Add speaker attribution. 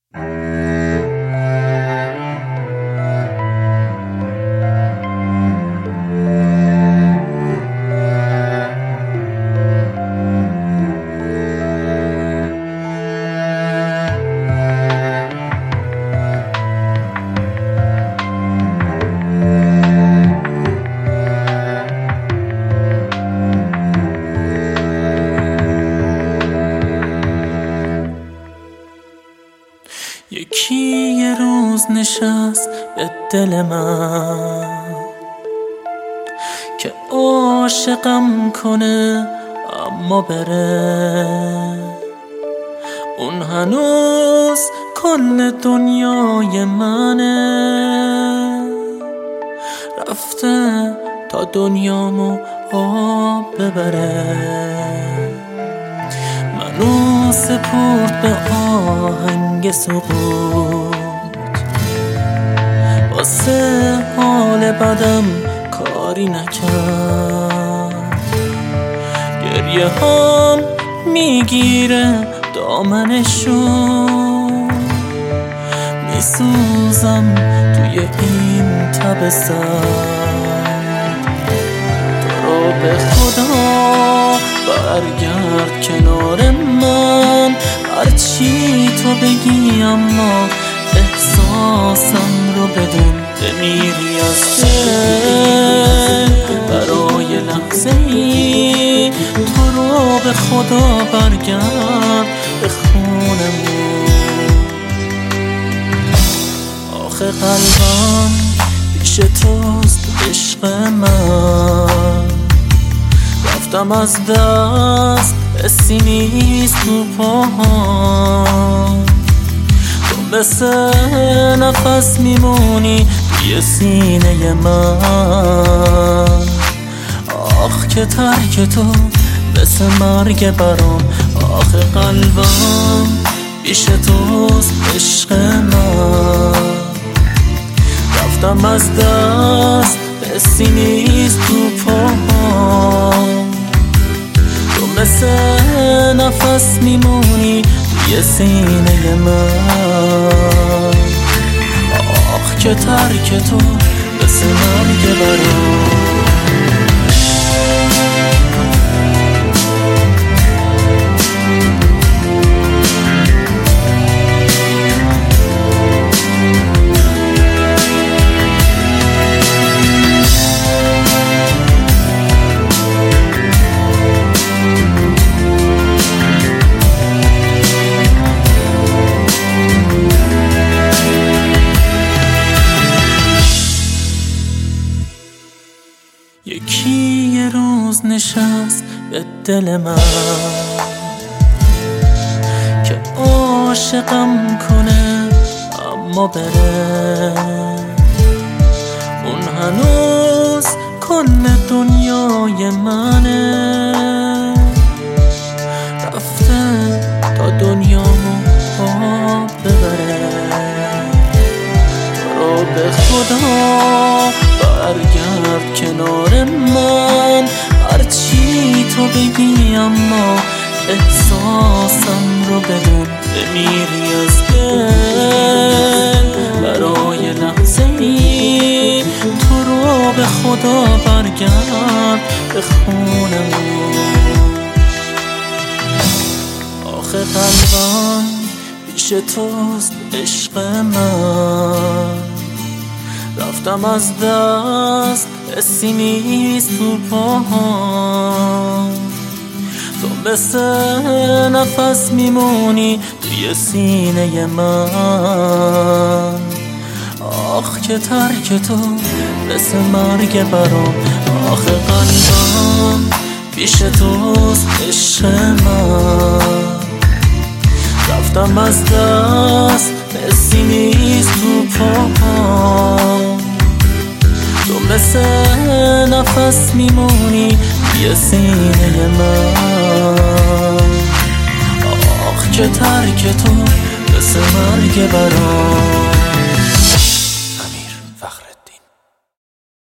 Speaker 1: یکی یه روز نشست به دل من که عاشقم کنه اما بره. اون هنوز کل دنیای منه، رفته تا دنیامو آب ببره. منو سپرد به آهنگ سقوط، واسه حال بدم کاری نکرد. گریه هم میگیره دامنشو، میسوزم توی این تب سرد. تو رو به خدا برگرد کنار من، هرچی تو بگی اما احساسم رو بدون. بمیری از دل برای لحظه ای، تو رو به خدا برگرد به خونمون. آخه قلبم پیش توست عشق من، رفتم از دست حسی نیست تو پاهام. تو مثل نفس میمونی توی سینه من. آخ که ترک تو مثل مرگ برام. آخه قلبم پیش توست عشق من، رفتم از دست حسی نیست تو پاهام. تو مثل نفس میمونی توی سینه من. آخ که ترک تو مثل مرگ برام. یکی یه روز نشست به دل من که عاشقم کنه اما بره. اون هنوز کل دنیای منه، رفته تا دنیامو آب ببره. تو رو به خدا برگرد کنار من، هرچی تو بگی اما احساسم رو بدون. بمیری از دل برای لحظه ای، تو رو به خدا برگرد به خونمون. آخه قلبم پیش توست عشق من، رفتم از دست حسی نیست تو پاهام. تو مثل نفس میمونی توی سینه من. آخ که ترک تو مثل مرگ برام. آخه قلبم پیش توست عشق من، رفتم از دست حسی نیست تو پاهام. تو مثل نفس میمونی توی سینه من. آخ که ترک تو مثل مرگ برام.